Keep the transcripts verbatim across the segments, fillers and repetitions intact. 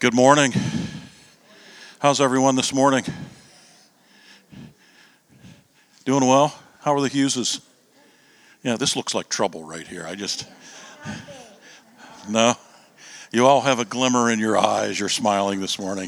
Good morning. How's everyone this morning? Doing well? How are the Hugheses? Yeah, this looks like trouble right here. I just, no? You all have a glimmer in your eyes. You're smiling this morning.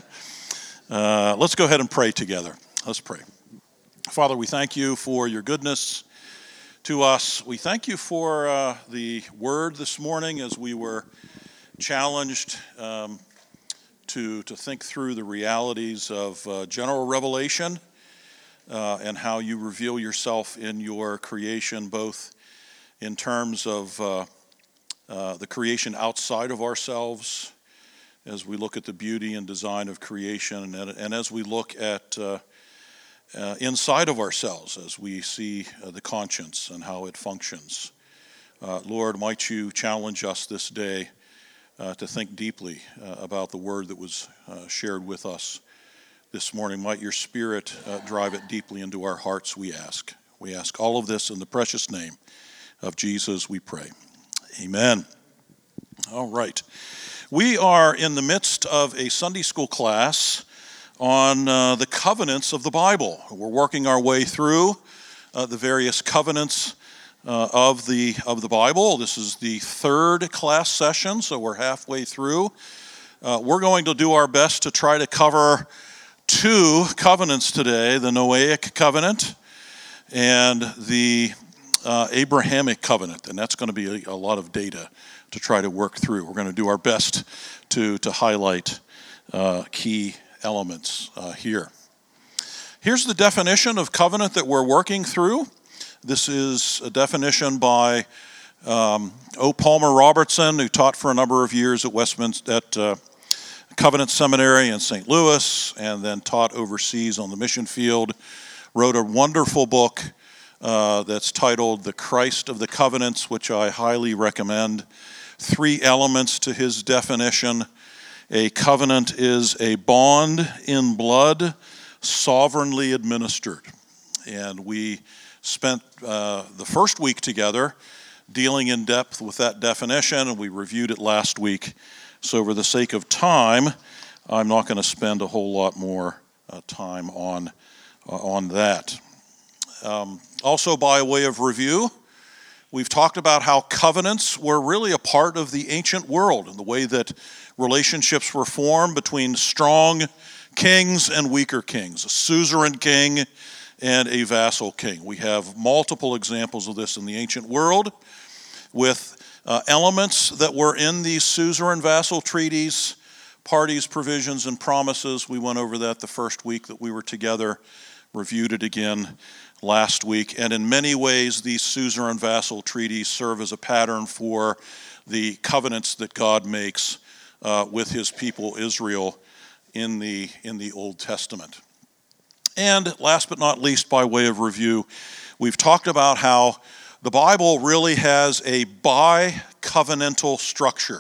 Uh, let's go ahead and pray together. Let's pray. Father, we thank you for your goodness to us. We thank you for uh, the word this morning as we were challenged um, to, to think through the realities of uh, general revelation uh, and how you reveal yourself in your creation, both in terms of uh, uh, the creation outside of ourselves, as we look at the beauty and design of creation, and, and as we look at uh, uh, inside of ourselves, as we see uh, the conscience and how it functions. Uh, Lord, might you challenge us this day Uh, to think deeply uh, about the word that was uh, shared with us this morning. Might your Spirit uh, drive it deeply into our hearts, we ask. We ask all of this in the precious name of Jesus, we pray. Amen. All right. We are in the midst of a Sunday school class on uh, the covenants of the Bible. We're working our way through uh, the various covenants Uh, of the of the Bible. This is the third class session, so we're halfway through. Uh, we're going to do our best to try to cover two covenants today, the Noahic covenant and the uh, Abrahamic covenant, and that's going to be a, a lot of data to try to work through. We're going to do our best to, to highlight uh, key elements uh, here. Here's the definition of covenant that we're working through. This is a definition by um, O. Palmer Robertson, who taught for a number of years at Westminster at uh, Covenant Seminary in Saint Louis, and then taught overseas on the mission field. Wrote a wonderful book uh, that's titled "The Christ of the Covenants," which I highly recommend. Three elements to his definition: a covenant is a bond in blood, sovereignly administered, and we spent uh, the first week together dealing in depth with that definition, and we reviewed it last week. So for the sake of time, I'm not going to spend a whole lot more uh, time on, uh, on that. Um, also, by way of review, we've talked about how covenants were really a part of the ancient world and the way that relationships were formed between strong kings and weaker kings, a suzerain king and a vassal king. We have multiple examples of this in the ancient world with uh, elements that were in these suzerain vassal treaties, parties, provisions, and promises. We went over that the first week that we were together, reviewed it again last week, and in many ways these suzerain vassal treaties serve as a pattern for the covenants that God makes uh, with his people Israel in the, in the Old Testament. And last but not least, by way of review, we've talked about how the Bible really has a bi-covenantal structure.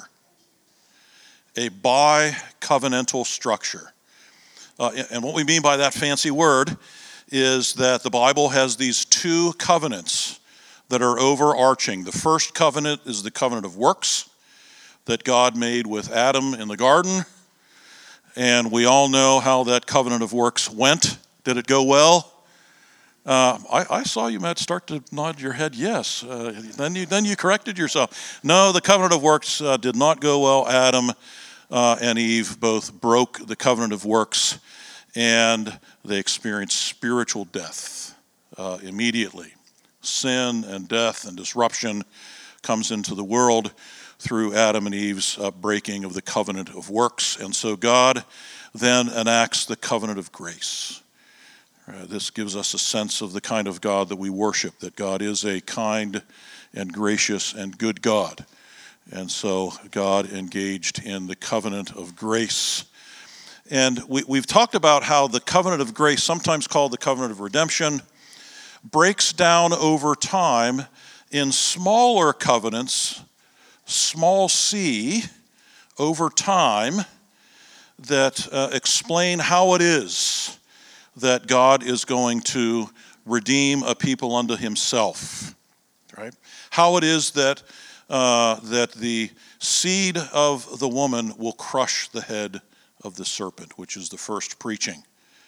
A bi-covenantal structure. Uh, and what we mean by that fancy word is that the Bible has these two covenants that are overarching. The first covenant is the covenant of works that God made with Adam in the garden. And we all know how that covenant of works went. Did it go well? Uh, I, I saw you, Matt, start to nod your head yes. Uh, then you then you corrected yourself. No, the covenant of works uh, did not go well. Adam uh, and Eve both broke the covenant of works, and they experienced spiritual death uh, immediately. Sin and death and disruption comes into the world through Adam and Eve's uh, breaking of the covenant of works. And so God then enacts the covenant of grace. Uh, this gives us a sense of the kind of God that we worship, that God is a kind and gracious and good God. And so God engaged in the covenant of grace. And we, we've talked about how the covenant of grace, sometimes called the covenant of redemption, breaks down over time in smaller covenants, small c, over time, that uh, explain how it is that God is going to redeem a people unto himself, right? How it is that uh, that the seed of the woman will crush the head of the serpent, which is the first preaching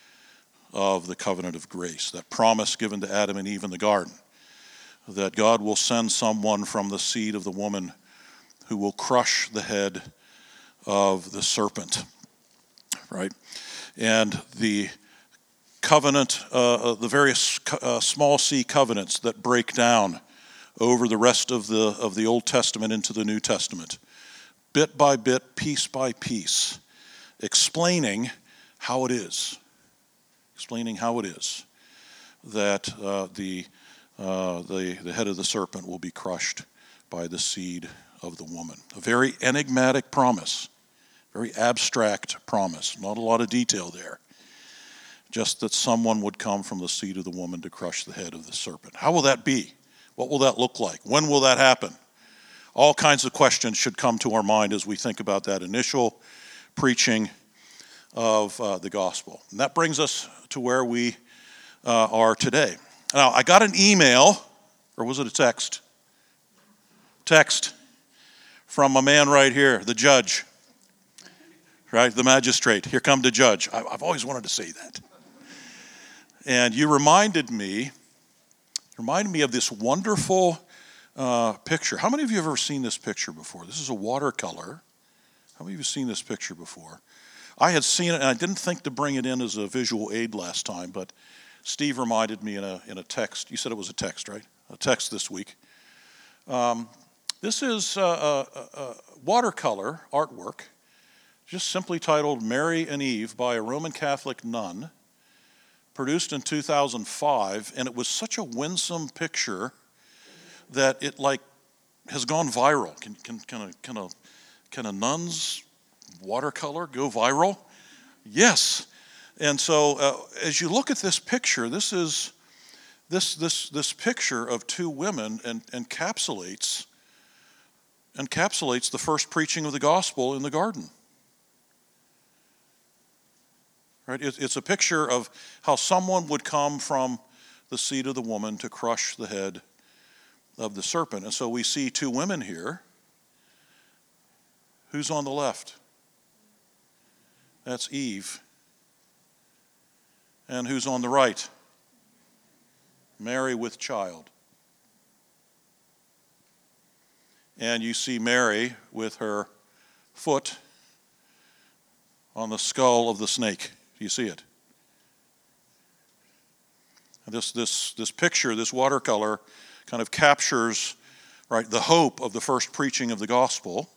of the covenant of grace, that promise given to Adam and Eve in the garden, that God will send someone from the seed of the woman who will crush the head of the serpent, right? And the covenant, uh, the various uh, small c covenants that break down over the rest of the of the Old Testament into the New Testament, bit by bit, piece by piece, explaining how it is, explaining how it is that uh, the, uh, the the head of the serpent will be crushed by the seed of the woman. A very enigmatic promise, very abstract promise, not a lot of detail there. Just that someone would come from the seed of the woman to crush the head of the serpent. How will that be? What will that look like? When will that happen? All kinds of questions should come to our mind as we think about that initial preaching of uh, the gospel. And that brings us to where we uh, are today. Now, I got an email, or was it a text? Text from a man right here, the judge, right? The magistrate. Here come the judge. I, I've always wanted to say that. And you reminded me, reminded me of this wonderful uh, picture. How many of you have ever seen this picture before? This is a watercolor. How many of you have seen this picture before? I had seen it, and I didn't think to bring it in as a visual aid last time, but Steve reminded me in a in a text. You said it was a text, right? A text this week. Um, this is a, a, a watercolor artwork, just simply titled Mary and Eve by a Roman Catholic nun, produced in two thousand five, and it was such a winsome picture that it like has gone viral. Can can can a can a can a nun's watercolor go viral? Yes. And so uh, as you look at this picture, this is this this this picture of two women and encapsulates encapsulates the first preaching of the gospel in the garden. Right? It's a picture of how someone would come from the seed of the woman to crush the head of the serpent. And so we see two women here. Who's on the left? That's Eve. And who's on the right? Mary with child. And you see Mary with her foot on the skull of the snake. Do you see it? This, this, this picture, this watercolor, kind of captures, right, the hope of the first preaching of the gospel,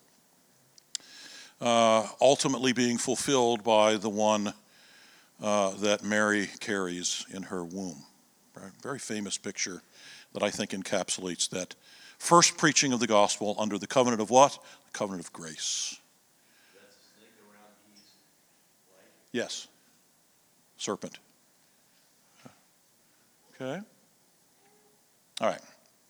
uh, ultimately being fulfilled by the one uh, that Mary carries in her womb. Right? Very famous picture that I think encapsulates that first preaching of the gospel under the covenant of what? The covenant of grace. That's a snake around Eve's leg? Yes. Serpent. Okay. All right.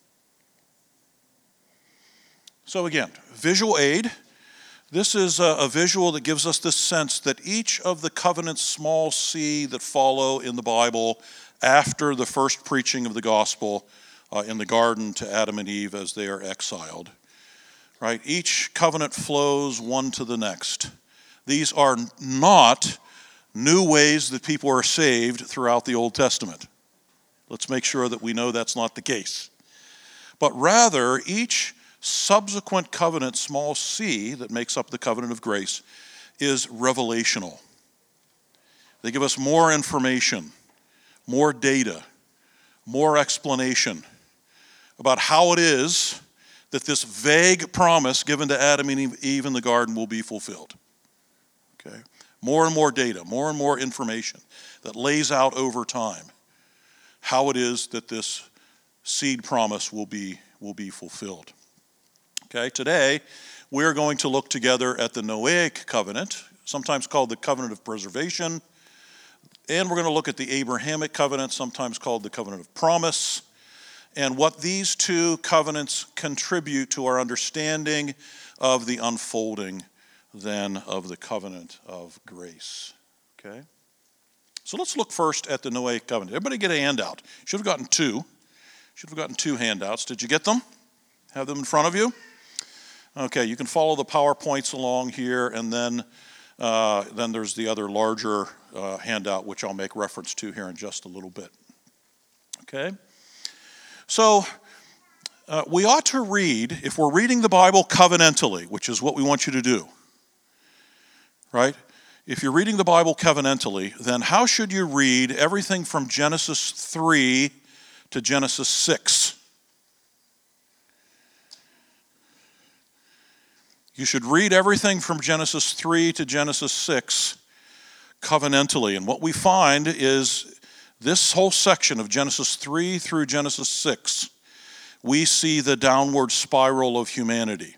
So again, visual aid. This is a, a visual that gives us this sense that each of the covenants, small c, that follow in the Bible after the first preaching of the gospel uh, in the garden to Adam and Eve as they are exiled, right? Each covenant flows one to the next. These are not new ways that people are saved throughout the Old Testament. Let's make sure that we know that's not the case. But rather, each subsequent covenant, small c, that makes up the covenant of grace, is revelational. They give us more information, more data, more explanation about how it is that this vague promise given to Adam and Eve in the garden will be fulfilled. Okay? More and more data, more and more information that lays out over time how it is that this seed promise will be, will be fulfilled. Okay, today we're going to look together at the Noahic covenant, sometimes called the covenant of preservation, and we're going to look at the Abrahamic covenant, sometimes called the covenant of promise, and what these two covenants contribute to our understanding of the unfolding then of the covenant of grace. Okay? So let's look first at the Noahic covenant. Everybody get a handout. Should have gotten two. Should have gotten two handouts. Did you get them? Have them in front of you? Okay, you can follow the PowerPoints along here, and then Uh, then there's the other larger uh, handout, which I'll make reference to here in just a little bit. Okay? So, uh, we ought to read, if we're reading the Bible covenantally, which is what we want you to do, right? If you're reading the Bible covenantally, then how should you read everything from Genesis three to Genesis six? You should read everything from Genesis three to Genesis six covenantally. And what we find is this whole section of Genesis three through Genesis six, we see the downward spiral of humanity.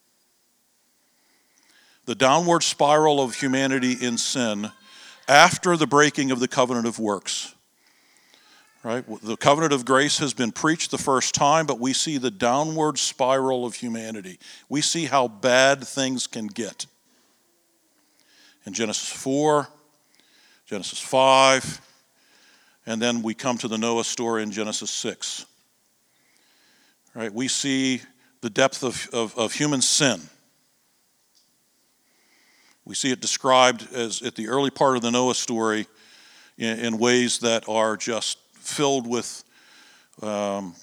The downward spiral of humanity in sin after the breaking of the covenant of works. Right? The covenant of grace has been preached the first time, but we see the downward spiral of humanity. We see how bad things can get. In Genesis four, Genesis five, and then we come to the Noah story in Genesis six. Right? We see the depth of, of, of human sin. We see it described as at the early part of the Noah story in, in ways that are just filled with um,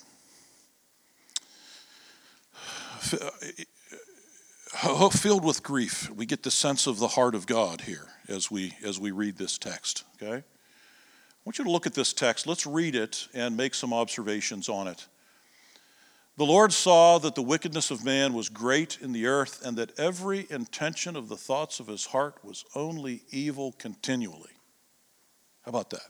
filled with grief. We get the sense of the heart of God here as we as we read this text. Okay, I want you to look at this text. Let's read it and make some observations on it. The Lord saw that the wickedness of man was great in the earth, and that every intention of the thoughts of his heart was only evil continually. How about that?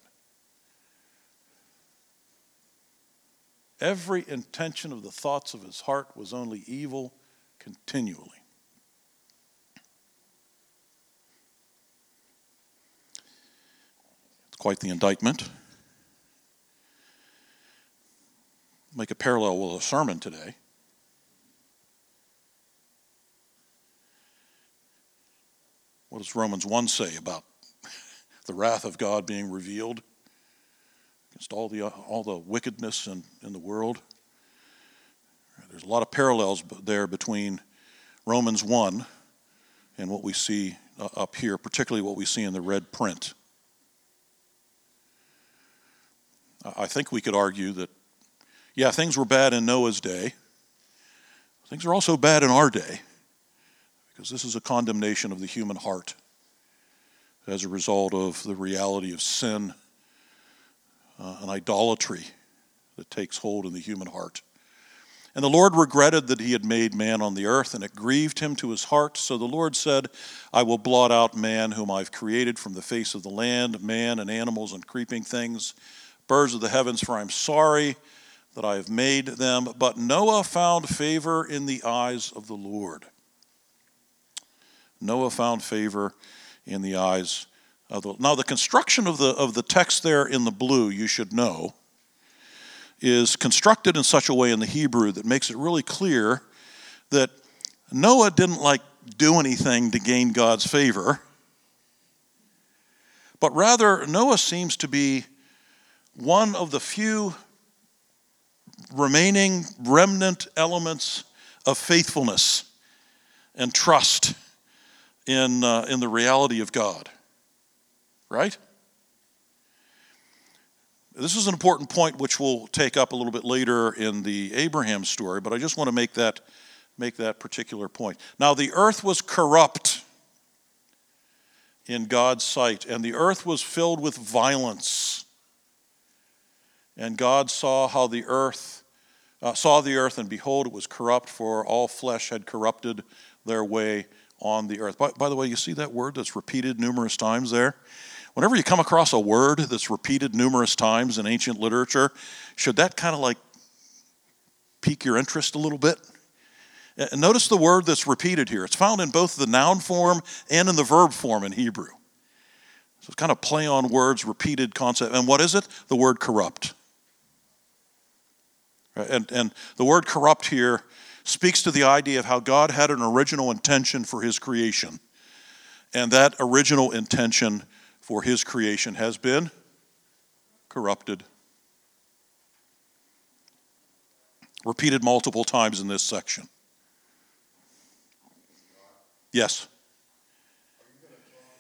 Every intention of the thoughts of his heart was only evil continually. It's quite the indictment. Make a parallel with a sermon today. What does Romans one say about the wrath of God being revealed against all the all the wickedness in, in the world? There's a lot of parallels there between Romans one and what we see uh, up here, particularly what we see in the red print. I think we could argue that, yeah, things were bad in Noah's day. Things are also bad in our day, because this is a condemnation of the human heart as a result of the reality of sin uh, and idolatry that takes hold in the human heart. And the Lord regretted that he had made man on the earth, and it grieved him to his heart. So the Lord said, I will blot out man whom I've created from the face of the land, man and animals and creeping things, birds of the heavens, for I am sorry that I have made them. But Noah found favor in the eyes of the Lord. Noah found favor in the eyes of the Lord. Now, the construction of the of the text there in the blue, you should know, is constructed in such a way in the Hebrew that makes it really clear that Noah didn't like do anything to gain God's favor, but rather Noah seems to be one of the few remaining remnant elements of faithfulness and trust in uh, in the reality of God. Right? This is an important point which we'll take up a little bit later in the Abraham story, but I just want to make that make that particular point. Now, the earth was corrupt in God's sight, and the earth was filled with violence. And God saw how the earth uh, saw the earth, and behold, it was corrupt, for all flesh had corrupted their way on the earth. By, by the way, you see that word that's repeated numerous times there? Whenever you come across a word that's repeated numerous times in ancient literature, should that kind of like pique your interest a little bit? And notice the word that's repeated here. It's found in both the noun form and in the verb form in Hebrew. So it's kind of play on words, repeated concept. And what is it? The word corrupt. And, and the word corrupt here speaks to the idea of how God had an original intention for his creation. And that original intention for his creation has been corrupted. Repeated multiple times in this section. Yes.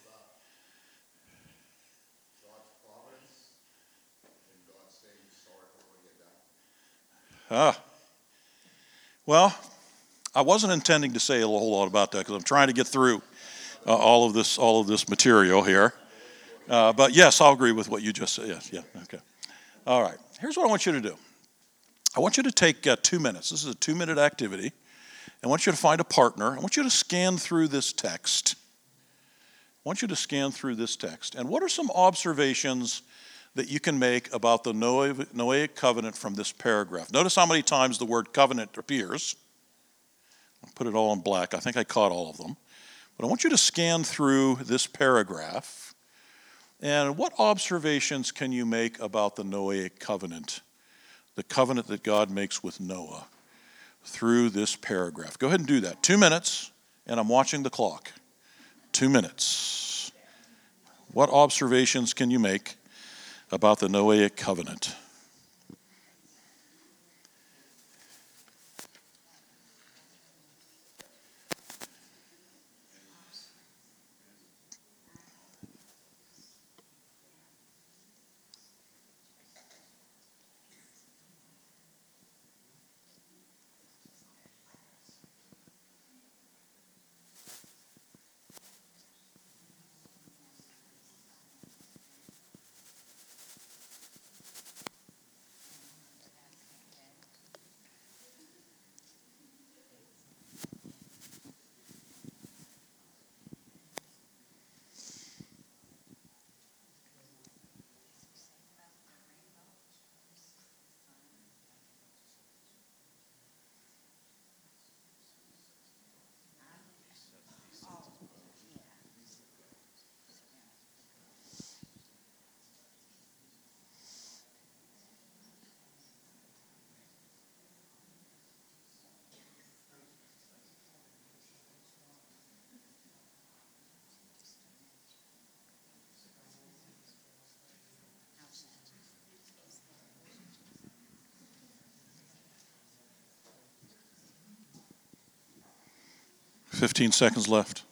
Ah, well, I wasn't intending to say a whole lot about that because I'm trying to get through uh, all of this, all of this material here. Uh, but yes, I'll agree with what you just said. Yes, yeah, okay. All right. Here's what I want you to do. I want you to take uh, two minutes. This is a two-minute activity. I want you to find a partner. I want you to scan through this text. I want you to scan through this text. And what are some observations that you can make about the Noahic covenant from this paragraph? Notice how many times the word covenant appears. I'll put it all in black. I think I caught all of them. But I want you to scan through this paragraph. And what observations can you make about the Noahic covenant, the covenant that God makes with Noah through this paragraph? Go ahead and do that. Two minutes, and I'm watching the clock. Two minutes. What observations can you make about the Noahic covenant? fifteen seconds left.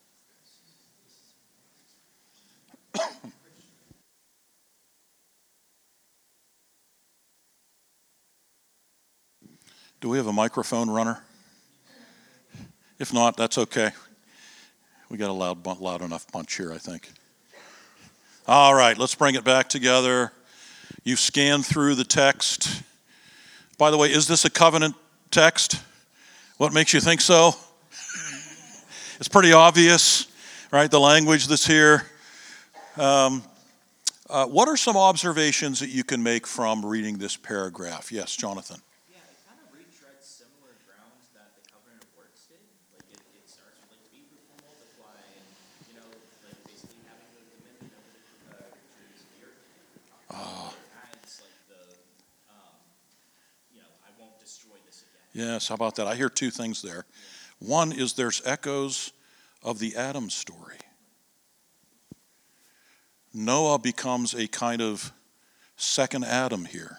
Do we have a microphone runner? If not, that's okay. We got a loud, loud enough punch here, I think. All right, let's bring it back together. You've scanned through the text. By the way, is this a covenant text? What makes you think so? It's pretty obvious, right? The language that's here. Um, uh, what are some observations that you can make from reading this paragraph? Yes, Jonathan. Yeah, it kind of retreads similar grounds that the covenant of works did. Like it, it starts with like be fruitful, multiply, and you know, like basically having the dominion over the uh, creatures of the earth. Uh, it adds like the, um, you know, I won't destroy this again. Yes, how about that? I hear two things there. One is there's echoes of the Adam story. Noah becomes a kind of second Adam here.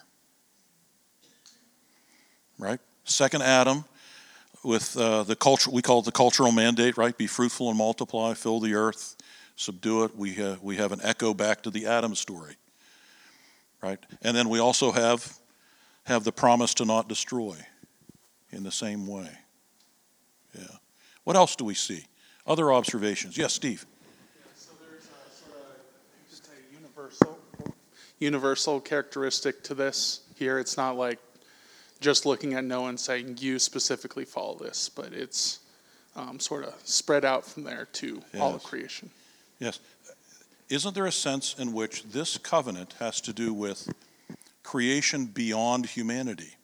Right? Second Adam with uh, the culture, we call it the cultural mandate, right? Be fruitful and multiply, fill the earth, subdue it. We, uh, we have an echo back to the Adam story. Right? And then we also have, have the promise to not destroy in the same way. Yeah. What else do we see? Other observations? Yes, Steve. Yeah, so there's a sort of just a universal, universal characteristic to this here. It's not like just looking at Noah and saying you specifically follow this, but it's um, sort of spread out from there to Yes. all of creation. Yes. Isn't there a sense in which this covenant has to do with creation beyond humanity?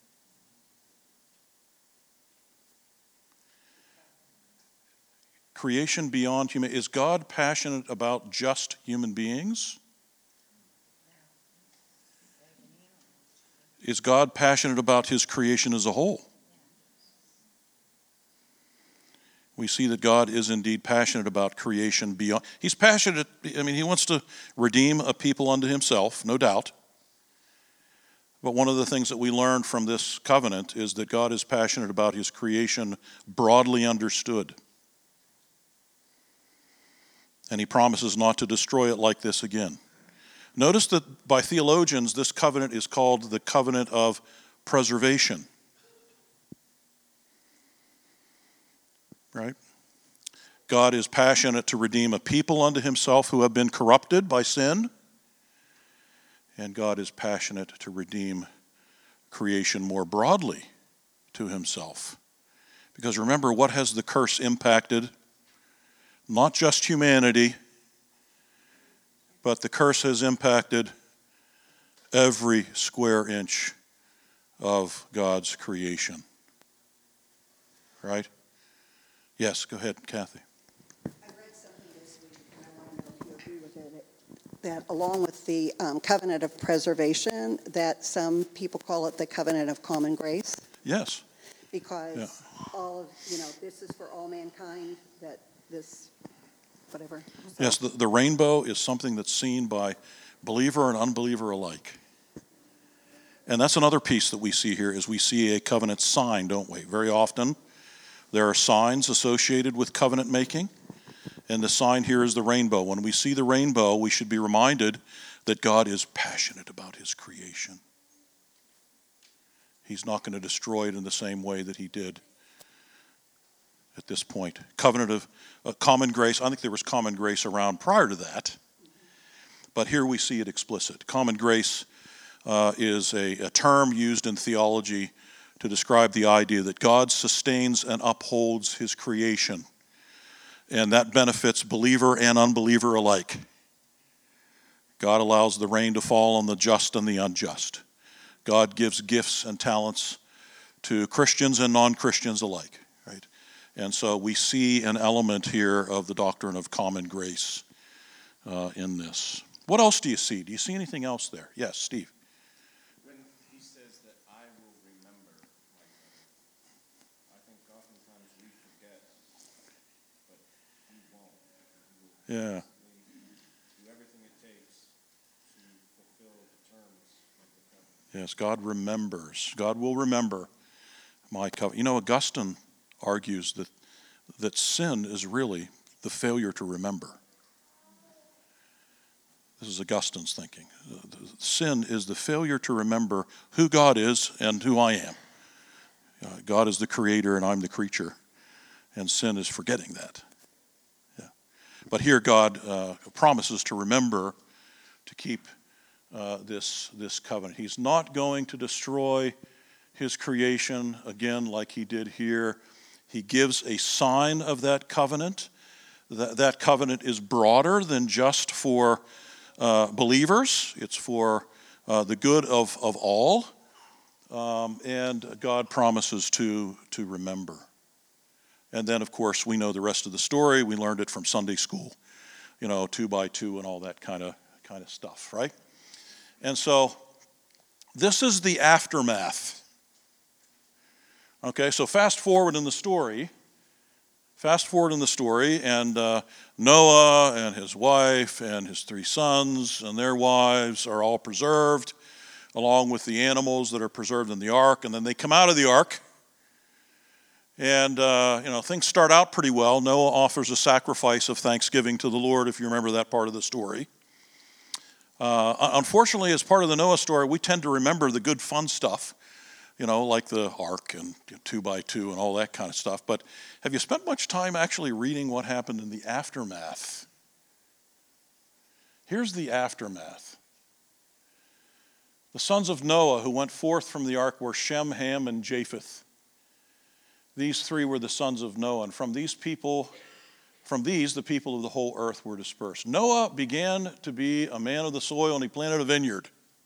Creation beyond human. Is God passionate about just human beings? Is God passionate about his creation as a whole? We see that God is indeed passionate about creation beyond. He's passionate, I mean, he wants to redeem a people unto himself, no doubt. But one of the things that we learn from this covenant is that God is passionate about his creation broadly understood. And he promises not to destroy it like this again. Notice that by theologians, this covenant is called the covenant of preservation. right? God is passionate to redeem a people unto himself who have been corrupted by sin. And God is passionate to redeem creation more broadly to himself. Because remember, what has the curse impacted? Not just humanity, but the curse has impacted every square inch of God's creation. Right? Yes, go ahead, Kathy. I read something this week, and I want to know if you agree with it, that along with the um, covenant of preservation, that some people call it the covenant of common grace, Yes. because Yeah. all of, you know, this is for all mankind, that this, whatever. So- Yes, the, the rainbow is something that's seen by believer and unbeliever alike. And that's another piece that we see here, is we see a covenant sign, don't we? Very often there are signs associated with covenant making, and the sign here is the rainbow. When we see the rainbow, we should be reminded that God is passionate about his creation. He's not going to destroy it in the same way that he did at this point. Covenant of uh, common grace. I think there was common grace around prior to that, but here we see it explicit. Common grace uh, is a, a term used in theology to describe the idea that God sustains and upholds his creation, and that benefits believer and unbeliever alike. God allows the rain to fall on the just and the unjust. God gives gifts and talents to Christians and non-Christians alike, right? And so we see an element here of the doctrine of common grace uh, in this. What else do you see? Do you see anything else there? Yes, Steve. When he says that I will remember my covenant, I think oftentimes we forget, but he won't. He will Yeah. do everything it takes to fulfill the terms of the covenant. Yes, God remembers. God will remember my covenant. You know, Augustine argues that that sin is really the failure to remember. This is Augustine's thinking. Sin is the failure to remember who God is and who I am. Uh, God is the creator and I'm the creature, and sin is forgetting that. Yeah. But here God uh, promises to remember, to keep uh, this, this covenant. He's not going to destroy his creation again like he did here. He gives a sign of that covenant. That, that covenant is broader than just for uh, believers. It's for uh, the good of, of all. Um, and God promises to, to remember. And then, of course, we know the rest of the story. We learned it from Sunday school, you know, two by two and all that kind of kind of stuff, right? And so this is the aftermath. Okay, so fast forward in the story. Fast forward in the story, and uh, Noah and his wife and his three sons and their wives are all preserved, along with the animals that are preserved in the ark. And then they come out of the ark, and uh, you know, things start out pretty well. Noah offers a sacrifice of thanksgiving to the Lord, if you remember that part of the story. Uh, unfortunately, as part of the Noah story, we tend to remember the good fun stuff, you know, like the ark and two by two and all that kind of stuff. But have you spent much time actually reading what happened in the aftermath? Here's the aftermath. The sons of Noah who went forth from the ark were Shem, Ham, and Japheth. These three were the sons of Noah, and from these people, from these the people of the whole earth were dispersed. Noah began to be a man of the soil, and he planted a vineyard.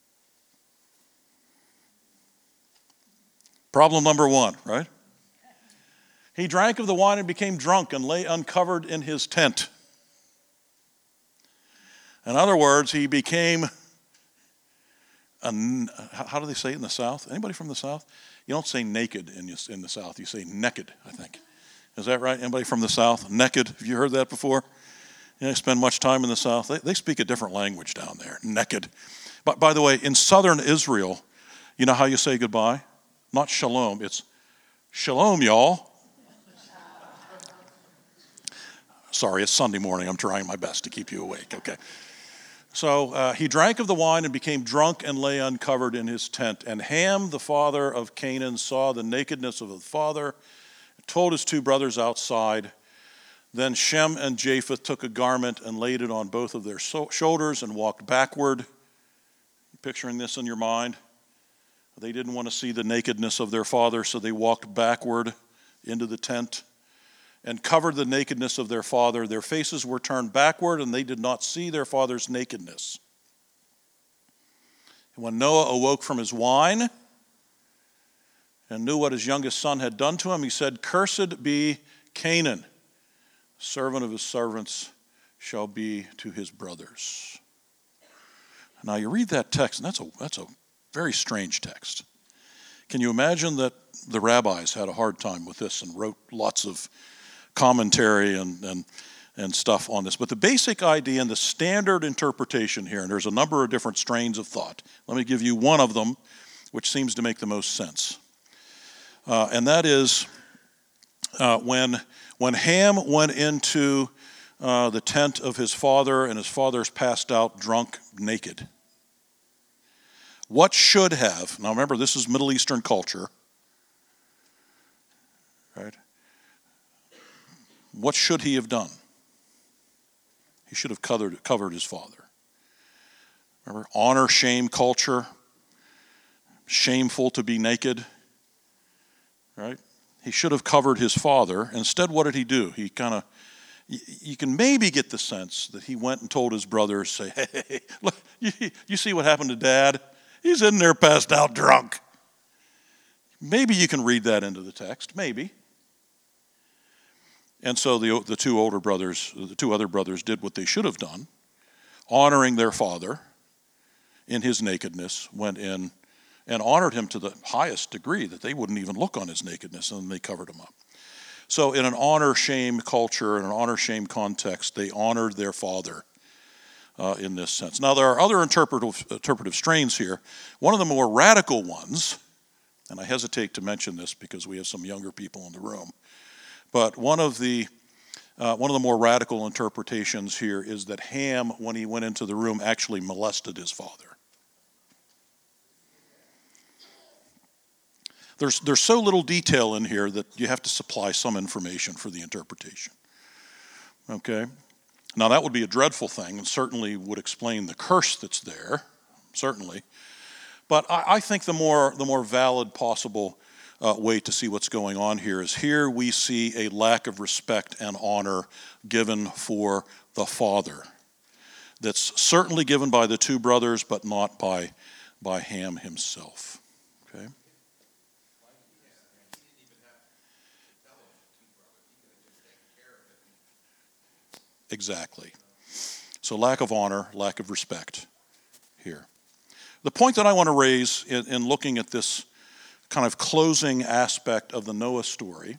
Problem number one, right? He drank of the wine and became drunk and lay uncovered in his tent. In other words, he became, a, how do they say it in the South? Anybody from the South? You don't say naked in in the South. You say naked, I think. Is that right? Anybody from the South? Naked. Have you heard that before? You know, spend much time in the South. They, they speak a different language down there. Naked. But by the way, in southern Israel, you know how you say goodbye? Not shalom. It's shalom, y'all. Sorry, it's Sunday morning. I'm trying my best to keep you awake. Okay. So uh, he drank of the wine and became drunk and lay uncovered in his tent. And Ham, the father of Canaan, saw the nakedness of the father, told his two brothers outside. Then Shem and Japheth took a garment and laid it on both of their so- shoulders and walked backward. Picturing this in your mind? They didn't want to see the nakedness of their father, so they walked backward into the tent and covered the nakedness of their father. Their faces were turned backward, and they did not see their father's nakedness. And when Noah awoke from his wine and knew what his youngest son had done to him, he said, "Cursed be Canaan, servant of his servants shall be to his brothers." Now you read that text, and that's a that's a very strange text. Can you imagine that the rabbis had a hard time with this and wrote lots of commentary and and and stuff on this? But the basic idea and the standard interpretation here, and there's a number of different strains of thought. Let me give you one of them, which seems to make the most sense, uh, and that is uh, when when Ham went into uh, the tent of his father, and his father's passed out, drunk, naked. What should have, now remember this is Middle Eastern culture, right? What should he have done? He should have covered, covered his father. Remember, honor, shame culture, shameful to be naked, right? He should have covered his father. Instead, what did he do? He kind of, you can maybe get the sense that he went and told his brothers, say, "Hey, look, you, you see what happened to Dad? He's in there passed out drunk." Maybe you can read that into the text, maybe. And so the, the two older brothers, the two other brothers did what they should have done, honoring their father in his nakedness, went in and honored him to the highest degree that they wouldn't even look on his nakedness, and they covered him up. So in an honor-shame culture, in an honor-shame context, they honored their father uh, in this sense. Now, there are other interpretive, interpretive strains here. One of the more radical ones, and I hesitate to mention this because we have some younger people in the room, but one of the uh, one of the more radical interpretations here is that Ham, when he went into the room, actually molested his father. There's, there's so little detail in here that you have to supply some information for the interpretation. Okay? Now that would be a dreadful thing and certainly would explain the curse that's there, certainly. But I, I think the more, the more valid possible uh, way to see what's going on here is here we see a lack of respect and honor given for the father. That's certainly given by the two brothers, but not by, by Ham himself. Okay? Exactly. So lack of honor, lack of respect here. The point that I want to raise in, in looking at this kind of closing aspect of the Noah story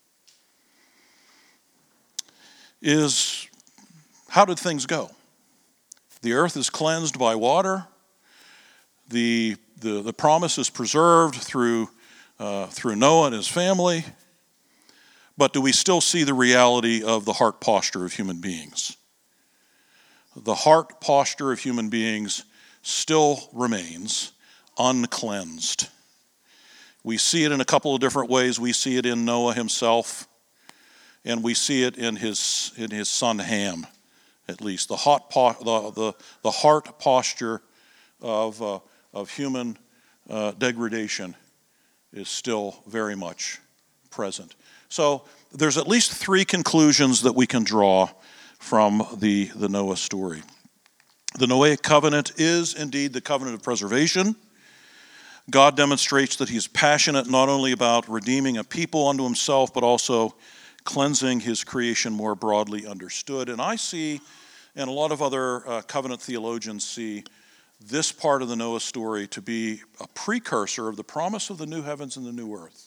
is, how did things go? The earth is cleansed by water. The, the, the promise is preserved through, uh, through Noah and his family. But do we still see the reality of the heart posture of human beings? The heart posture of human beings still remains uncleansed. We see it in a couple of different ways. We see it in Noah himself, and we see it in his in his son Ham, at least. The hot po- the, the the heart posture of uh, of human uh, degradation is still very much present. So there's at least three conclusions that we can draw from the, the Noah story. The Noahic covenant is indeed the covenant of preservation. God demonstrates that he's passionate not only about redeeming a people unto himself, but also cleansing his creation more broadly understood. And I see, and a lot of other uh, covenant theologians see, this part of the Noah story to be a precursor of the promise of the new heavens and the new earth.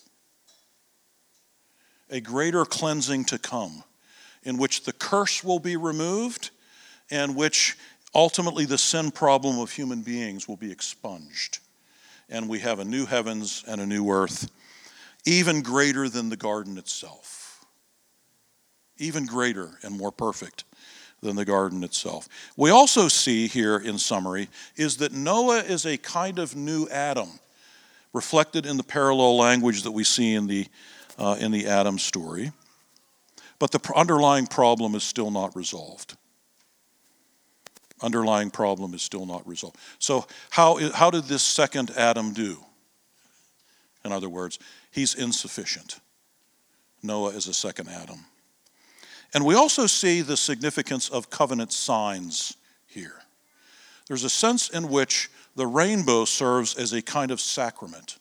A greater cleansing to come, in which the curse will be removed, and which ultimately the sin problem of human beings will be expunged. And we have a new heavens and a new earth, even greater than the garden itself. Even greater and more perfect than the garden itself. We also see here, in summary, is that Noah is a kind of new Adam, reflected in the parallel language that we see in the uh, in the Adam story. But the underlying problem is still not resolved. Underlying problem is still not resolved. So how, how did this second Adam do? In other words, he's insufficient. Noah is a second Adam. And we also see the significance of covenant signs here. There's a sense in which the rainbow serves as a kind of sacrament.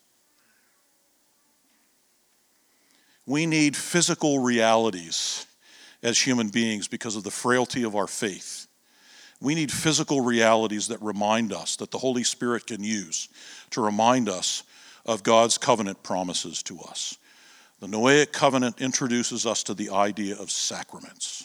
We need physical realities as human beings because of the frailty of our faith. We need physical realities that remind us, that the Holy Spirit can use to remind us of God's covenant promises to us. The Noahic covenant introduces us to the idea of sacraments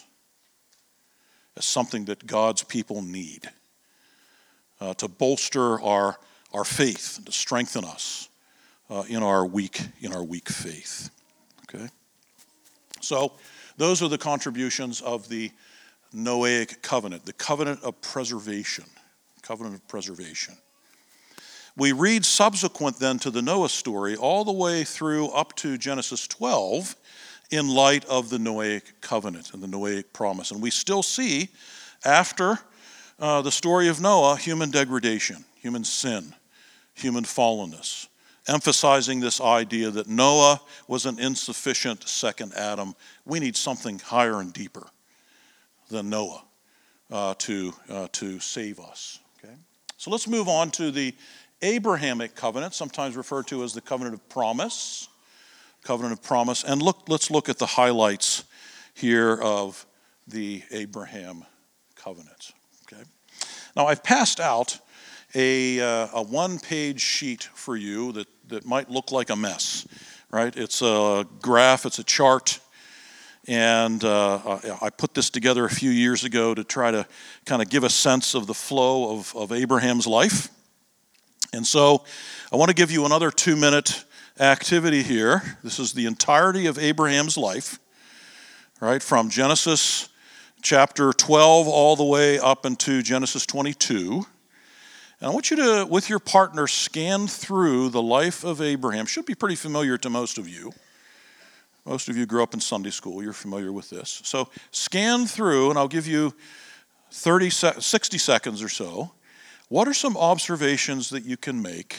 as something that God's people need uh, to bolster our, our faith, and to strengthen us uh, in our weak in our weak faith. Okay, so those are the contributions of the Noahic covenant, the covenant of preservation, covenant of preservation. We read subsequent then to the Noah story all the way through up to Genesis twelve in light of the Noahic covenant and the Noahic promise. And we still see, after uh, the story of Noah, human degradation, human sin, human fallenness, emphasizing this idea that Noah was an insufficient second Adam. We need something higher and deeper than Noah uh, to, uh, to save us. Okay? So let's move on to the Abrahamic covenant, sometimes referred to as the covenant of promise. Covenant of promise. And look, let's look at the highlights here of the Abraham covenant. Okay? Now, I've passed out a, uh, a one-page sheet for you that, that might look like a mess, right? It's a graph, it's a chart. And uh, I put this together a few years ago to try to kind of give a sense of the flow of, of Abraham's life. And so I want to give you another two-minute activity here. This is the entirety of Abraham's life, right, from Genesis chapter twelve all the way up into Genesis twenty-two. And I want you to, with your partner, scan through the life of Abraham. Should be pretty familiar to most of you. Most of you grew up in Sunday school. You're familiar with this. So scan through, and I'll give you thirty, sixty seconds or so. What are some observations that you can make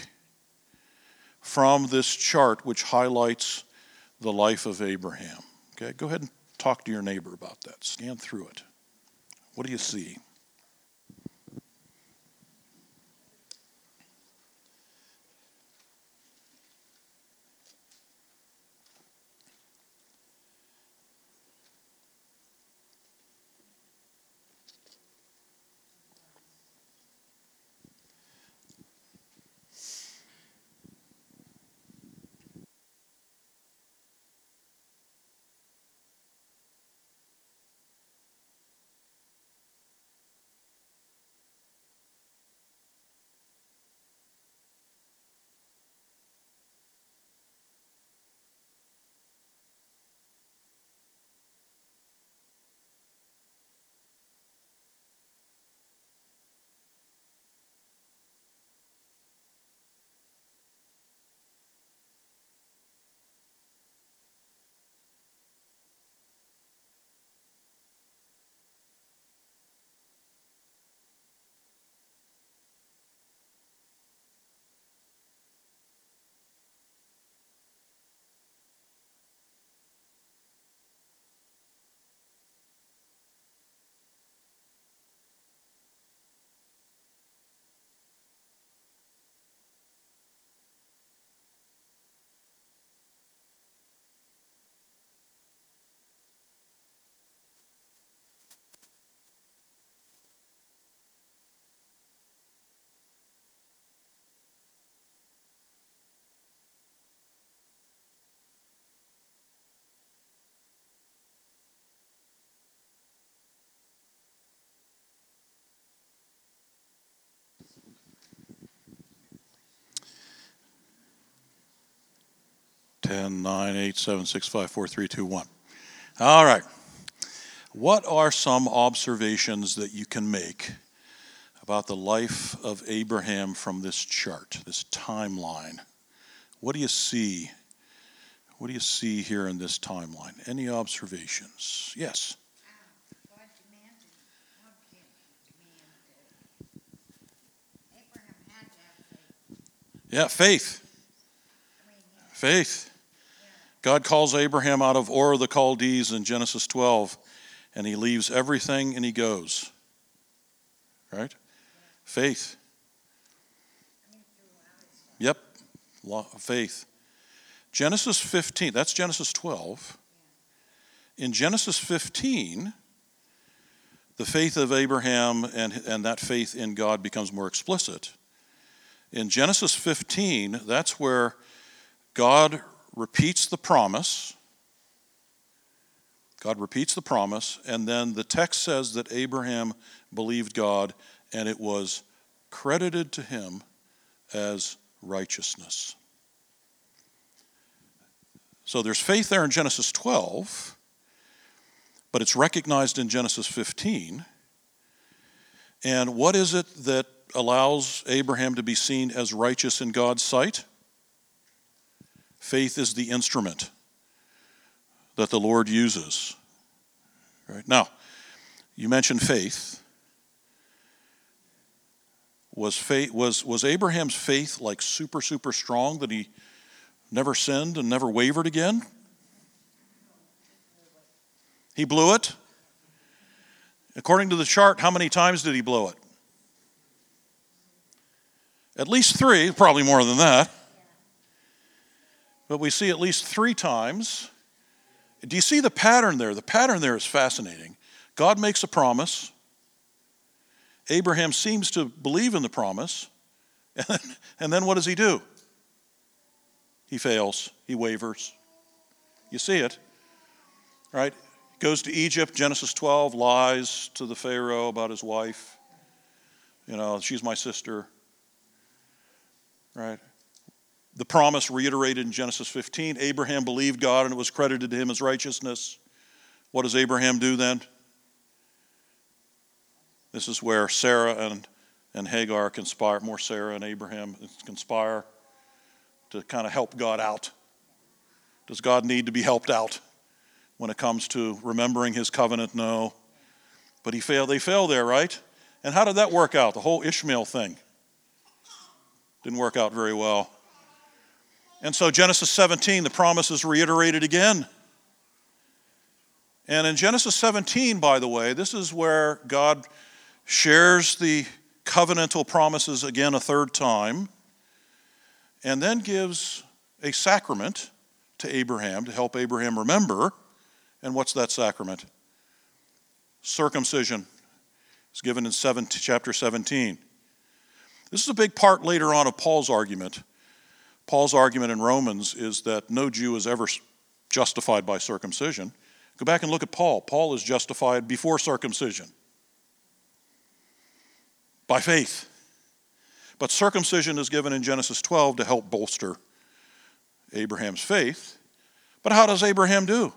from this chart which highlights the life of Abraham? Okay, go ahead and talk to your neighbor about that. Scan through it. What do you see? ten, nine, eight, seven, six, five, four, three, two, one. All right. What are some observations that you can make about the life of Abraham from this chart, this timeline? What do you see What do you see here in this timeline? Any observations? Yes. God demanded, God can't demand it. Abraham had to have faith. Yeah, faith. I mean, he- Faith. God calls Abraham out of Ur of the Chaldees in Genesis twelve, and he leaves everything and he goes. Right? Faith. Yep. Law- Faith. Genesis fifteen, that's Genesis twelve. In Genesis fifteen, the faith of Abraham and, and that faith in God becomes more explicit. In Genesis fifteen, that's where God repeats the promise. God repeats the promise, and then the text says that Abraham believed God, and it was credited to him as righteousness. So there's faith there in Genesis twelve, but it's recognized in Genesis fifteen. And what is it that allows Abraham to be seen as righteous in God's sight? Faith is the instrument that the Lord uses. Right? Now, you mentioned faith. Was faith was was Abraham's faith like super super strong that he never sinned and never wavered again? He blew it. According to the chart, how many times did he blow it? At least three, probably more than that. But we see at least three times. Do you see the pattern there? The pattern there is fascinating. God makes a promise. Abraham seems to believe in the promise. And then, and then what does he do? He fails. He wavers. You see it, right? Goes to Egypt, Genesis twelve, lies to the Pharaoh about his wife. You know, she's my sister, right? The promise reiterated in Genesis fifteen, Abraham believed God and it was credited to him as righteousness. What does Abraham do then? This is where Sarah and, and Hagar conspire, more Sarah and Abraham conspire to kind of help God out. Does God need to be helped out when it comes to remembering his covenant? No. But he failed. They fail there, right? And how did that work out? The whole Ishmael thing didn't work out very well. And so Genesis seventeen, the promise is reiterated again. And in Genesis seventeen, by the way, this is where God shares the covenantal promises again a third time, and then gives a sacrament to Abraham to help Abraham remember. And what's that sacrament? Circumcision. It's given in chapter seventeen. This is a big part later on of Paul's argument. Paul's argument in Romans is that no Jew is ever justified by circumcision. Go back and look at Paul. Paul is justified before circumcision, by faith. But circumcision is given in Genesis twelve to help bolster Abraham's faith. But how does Abraham do?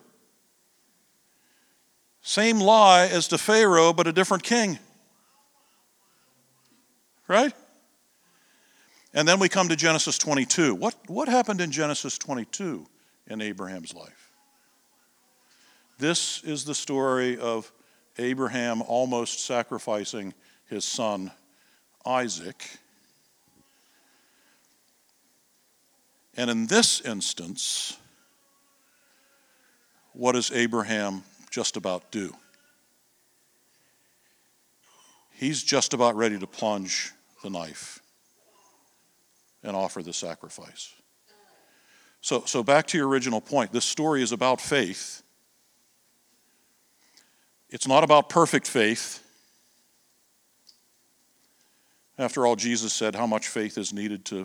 Same lie as to Pharaoh, but a different king. Right? And then we come to Genesis twenty-two. What, what happened in Genesis twenty-two in Abraham's life? This is the story of Abraham almost sacrificing his son Isaac. And in this instance, what does Abraham just about do? He's just about ready to plunge the knife and offer the sacrifice. So, so back to your original point. This story is about faith. It's not about perfect faith. After all, Jesus said how much faith is needed to,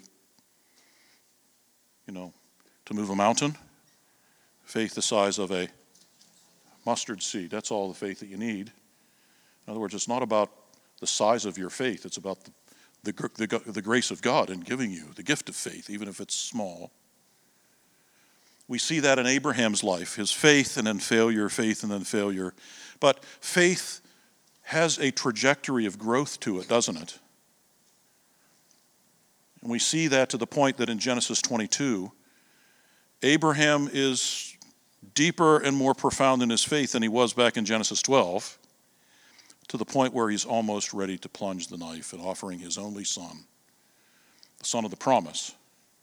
you know, to move a mountain. Faith the size of a mustard seed. That's all the faith that you need. In other words, it's not about the size of your faith. It's about the The, the, the grace of God in giving you the gift of faith, even if it's small. We see that in Abraham's life, his faith and then failure, faith and then failure. But faith has a trajectory of growth to it, doesn't it? And we see that to the point that in Genesis twenty-two, Abraham is deeper and more profound in his faith than he was back in Genesis twelve, to the point where he's almost ready to plunge the knife in offering his only son, the son of the promise,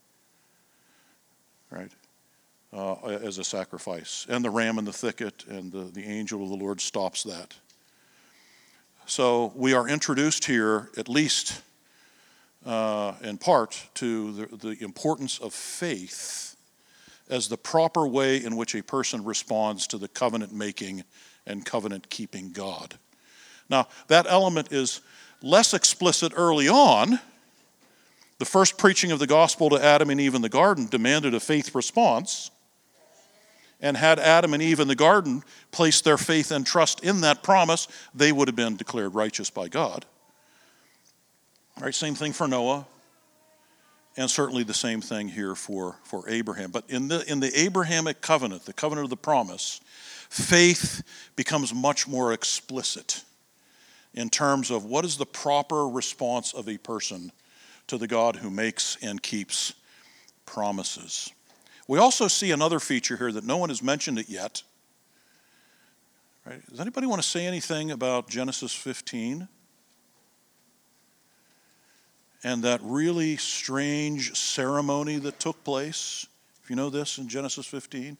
right, uh, as a sacrifice. And the ram in the thicket, and the, the angel of the Lord stops that. So we are introduced here, at least uh, in part, to the, the importance of faith as the proper way in which a person responds to the covenant-making and covenant-keeping God. Now, that element is less explicit early on. The first preaching of the gospel to Adam and Eve in the garden demanded a faith response. And had Adam and Eve in the garden placed their faith and trust in that promise, they would have been declared righteous by God. All right, same thing for Noah. And certainly the same thing here for, for Abraham. But in the, in the Abrahamic covenant, the covenant of the promise, faith becomes much more explicit in terms of what is the proper response of a person to the God who makes and keeps promises. We also see another feature here that no one has mentioned it yet. Right? Does anybody want to say anything about Genesis fifteen? And that really strange ceremony that took place? If you know this in Genesis fifteen.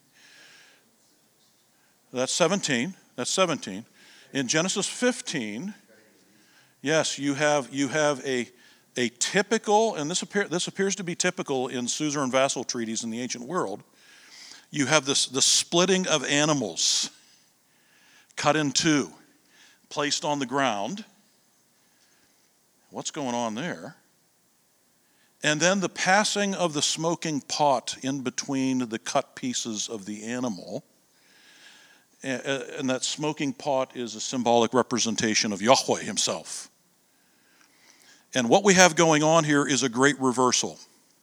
That's seventeen. That's seventeen. In Genesis fifteen, yes, you have you have a a typical, and this appear, this appears to be typical in suzerain vassal treaties in the ancient world. You have this the splitting of animals, cut in two, placed on the ground. What's going on there? And then the passing of the smoking pot in between the cut pieces of the animal. And that smoking pot is a symbolic representation of Yahweh himself. And what we have going on here is a great reversal.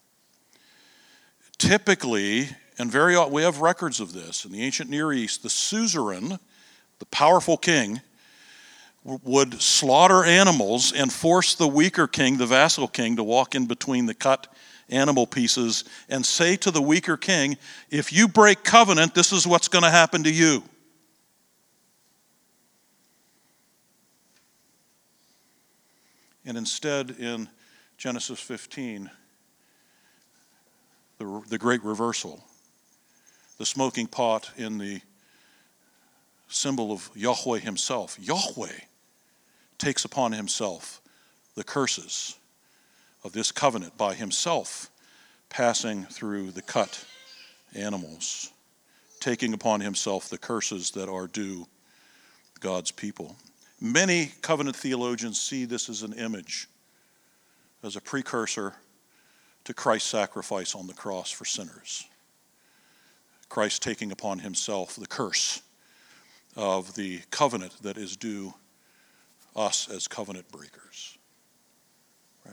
Typically, and very often, we have records of this, in the ancient Near East, the suzerain, the powerful king, would slaughter animals and force the weaker king, the vassal king, to walk in between the cut animal pieces and say to the weaker king, if you break covenant, this is what's going to happen to you. And instead, in Genesis fifteen, the, the great reversal, the smoking pot in the symbol of Yahweh himself, Yahweh takes upon himself the curses of this covenant by himself passing through the cut animals, taking upon himself the curses that are due God's people. Many covenant theologians see this as an image, as a precursor to Christ's sacrifice on the cross for sinners. Christ taking upon himself the curse of the covenant that is due us as covenant breakers. Right?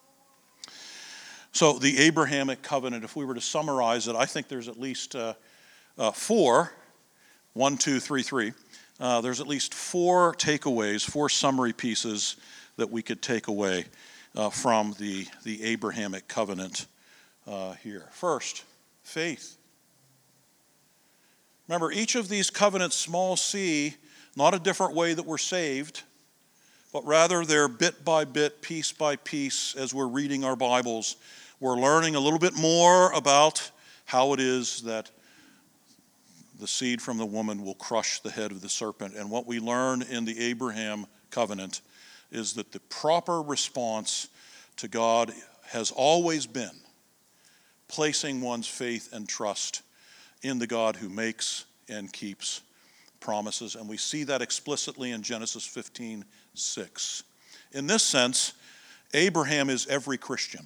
So the Abrahamic covenant, if we were to summarize it, I think there's at least uh, uh, four, one, two, three, three. Uh, there's at least four takeaways, four summary pieces that we could take away uh, from the, the Abrahamic covenant uh, here. First, faith. Remember, each of these covenants, small c, not a different way that we're saved, but rather they're bit by bit, piece by piece, as we're reading our Bibles. We're learning a little bit more about how it is that the seed from the woman will crush the head of the serpent. And what we learn in the Abraham covenant is that the proper response to God has always been placing one's faith and trust in the God who makes and keeps promises. And we see that explicitly in Genesis fifteen six. In this sense, Abraham is every Christian.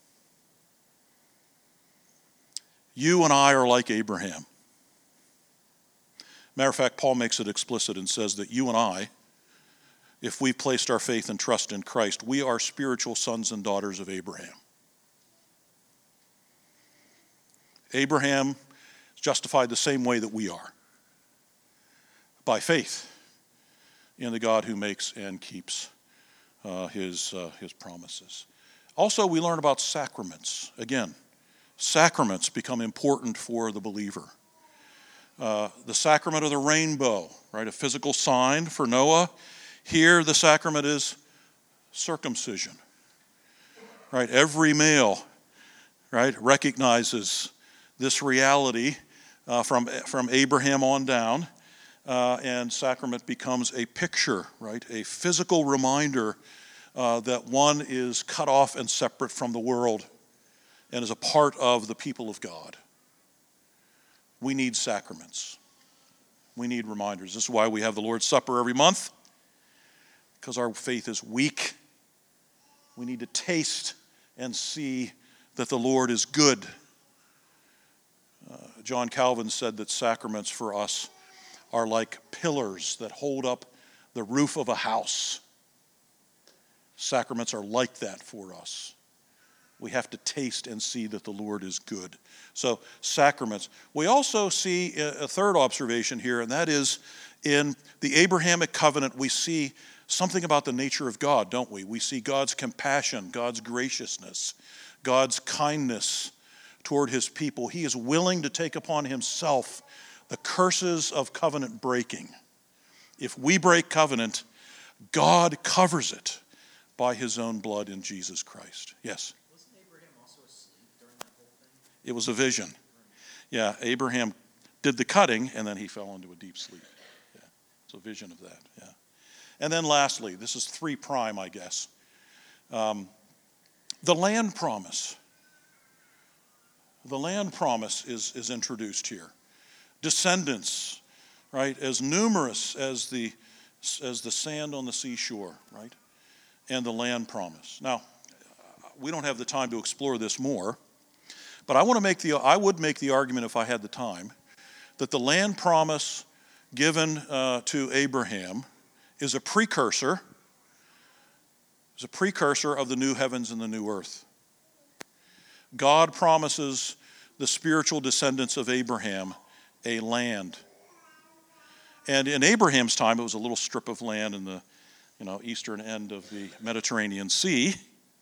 You and I are like Abraham. Matter of fact, Paul makes it explicit and says that you and I, if we placed our faith and trust in Christ, we are spiritual sons and daughters of Abraham. Abraham is justified the same way that we are, by faith in the God who makes and keeps uh, his, uh, his promises. Also, we learn about sacraments. Again, sacraments become important for the believer. Uh, the sacrament of the rainbow, right, a physical sign for Noah. Here, the sacrament is circumcision, right? Every male, right, recognizes this reality uh, from, from Abraham on down, uh, and sacrament becomes a picture, right, a physical reminder uh, that one is cut off and separate from the world and is a part of the people of God. We need sacraments. We need reminders. This is why we have the Lord's Supper every month, because our faith is weak. We need to taste and see that the Lord is good. Uh, John Calvin said that sacraments for us are like pillars that hold up the roof of a house. Sacraments are like that for us. We have to taste and see that the Lord is good. So, sacraments. We also see a third observation here, and that is in the Abrahamic covenant, we see something about the nature of God, don't we? We see God's compassion, God's graciousness, God's kindness toward his people. He is willing to take upon himself the curses of covenant breaking. If we break covenant, God covers it by his own blood in Jesus Christ. Yes? Wasn't Abraham also asleep during that whole thing? It was a vision. Yeah, Abraham did the cutting, and then he fell into a deep sleep. Yeah, it's a vision of that, yeah. And then lastly, this is three prime, I guess. Um, the land promise. The land promise is, is introduced here. Descendants, right, as numerous as the, as the sand on the seashore, right, and the land promise. Now, we don't have the time to explore this more, but I want to make the, I would make the argument if I had the time, that the land promise given uh, to Abraham is a precursor, is a precursor of the new heavens and the new earth. God promises the spiritual descendants of Abraham a land. And in Abraham's time, it was a little strip of land in the, you know, eastern end of the Mediterranean Sea.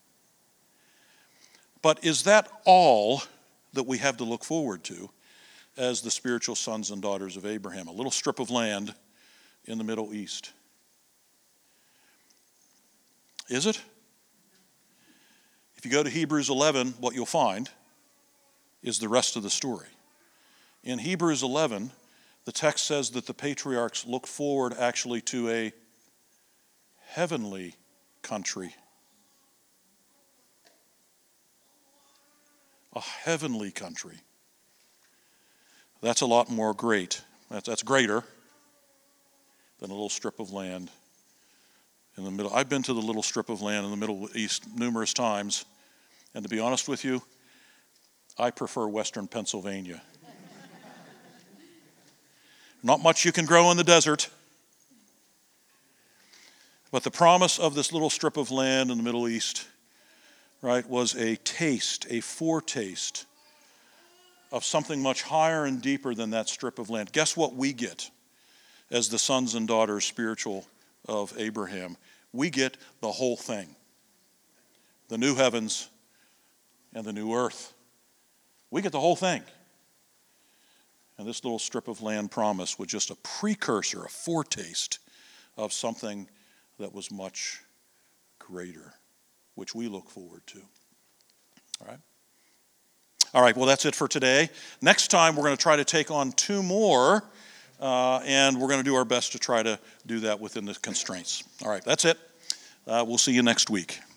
But is that all that we have to look forward to as the spiritual sons and daughters of Abraham? A little strip of land in the Middle East. Is it? If you go to Hebrews eleven, what you'll find is the rest of the story. In Hebrews eleven, the text says that the patriarchs looked forward actually to a heavenly country. A heavenly country. That's a lot more great. That's, that's greater than a little strip of land in the middle. I've been to the little strip of land in the Middle East numerous times, and to be honest with you, I prefer Western Pennsylvania. Not much you can grow in the desert, but the promise of this little strip of land in the Middle East, right, was a taste, a foretaste of something much higher and deeper than that strip of land. Guess what we get as the sons and daughters spiritual of Abraham? We get the whole thing. The new heavens and the new earth. We get the whole thing. And this little strip of land promise was just a precursor, a foretaste of something that was much greater, which we look forward to. All right? All right, well, that's it for today. Next time, we're going to try to take on two more, uh, and we're going to do our best to try to do that within the constraints. All right, that's it. Uh, we'll see you next week.